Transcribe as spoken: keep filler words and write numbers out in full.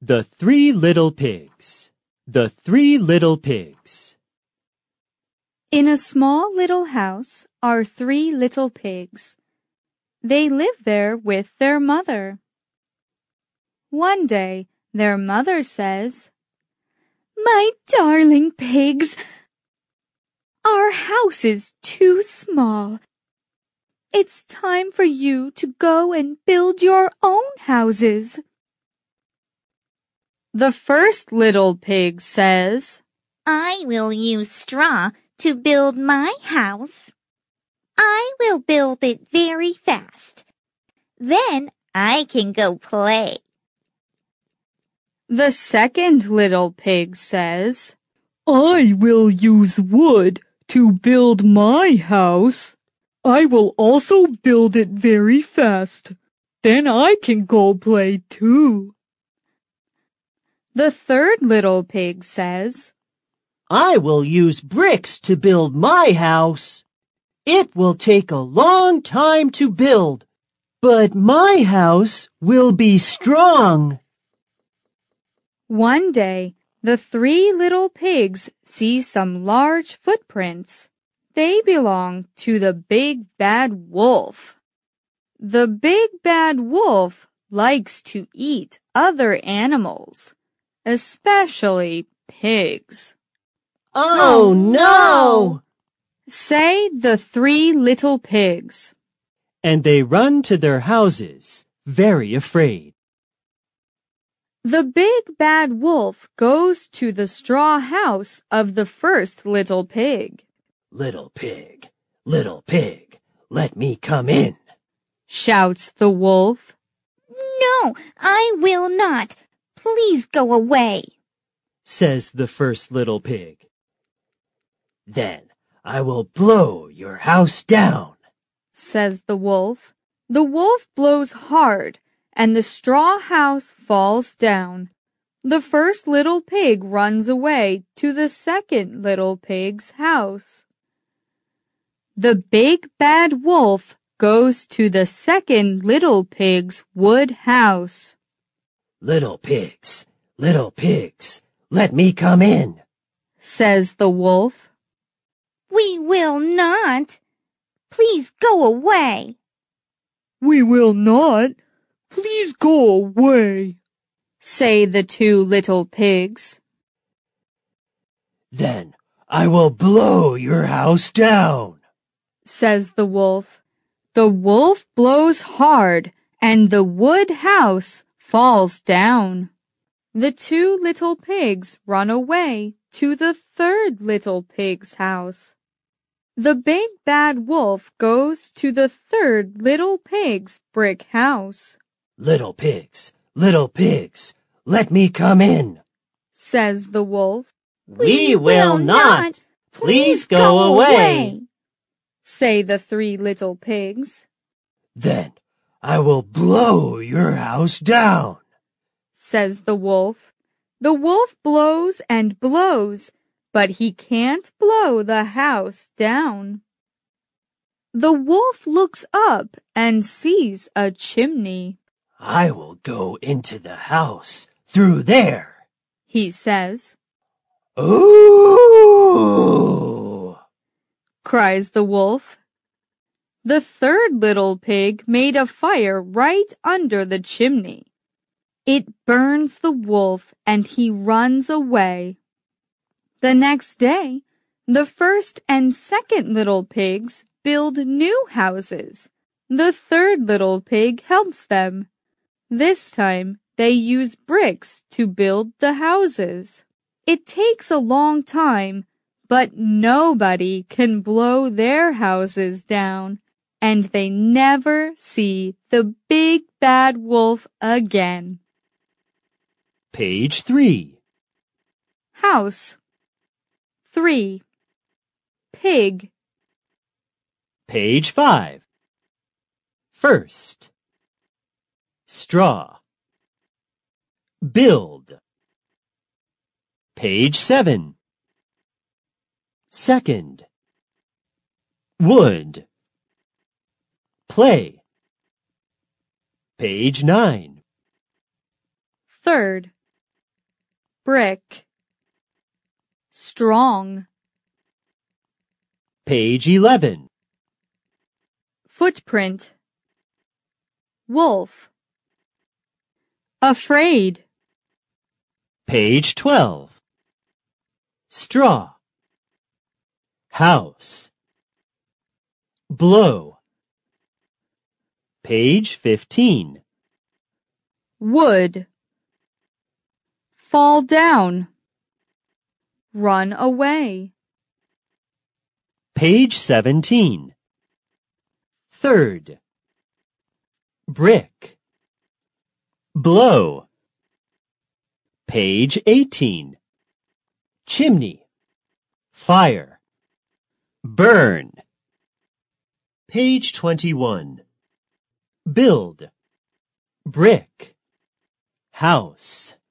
The Three Little Pigs. The Three Little Pigs. In a small little house are three little pigs. They live there with their mother. One day, their mother says, "My darling pigs, our house is too small. It's time for you to go and build your own houses." The first little pig says, "I will use straw to build my house. I will build it very fast. Then I can go play." The second little pig says, "I will use wood to build my house. I will also build it very fast. Then I can go play too." The third little pig says, "I will use bricks to build my house. It will take a long time to build, but my house will be strong." One day, the three little pigs see some large footprints. They belong to the big bad wolf. The big bad wolf likes to eat other animals, especially pigs. "Oh, no!" say the three little pigs. And they run to their houses, very afraid. The big bad wolf goes to the straw house of the first little pig. "Little pig, little pig, let me come in," shouts the wolf. "No, I will not. Please go away," says the first little pig. "Then I will blow your house down," says the wolf. The wolf blows hard, and the straw house falls down. The first little pig runs away to the second little pig's house. The big bad wolf goes to the second little pig's wood house. "Little pigs, little pigs, let me come in," says the wolf. "We will not. Please go away." "We will not. Please go away," say the two little pigs. "Then I will blow your house down," says the wolf. The wolf blows hard, and the wood house falls down. The two little pigs run away to the third little pig's house. The big bad wolf goes to the third little pig's brick house. "Little pigs, little pigs, let me come in," says the wolf. "We will not. Please go away," say the three little pigs. "Then I will blow your house down," says the wolf. The wolf blows and blows, but he can't blow the house down. The wolf looks up and sees a chimney. "I will go into the house through there," he says. "Ooh!" cries the wolf. The third little pig made a fire right under the chimney. It burns the wolf and he runs away. The next day, the first and second little pigs build new houses. The third little pig helps them. This time, they use bricks to build the houses. It takes a long time, but nobody can blow their houses down, and they never see the big bad wolf again. Page three. House. Three. Pig. Page five. First. Straw. Build. Page seven. Second. Wood. Play. Page nine. Third. brick, strong. Page eleven. Footprint, wolf. Afraid, Page twelve. Straw. House. Blow. Page fifteen. wood. Fall down, run away. Page seventeen. Third. Brick. Blow. Page eighteen. Chimney. Fire. Burn. Page twenty-one. Build. Brick. House.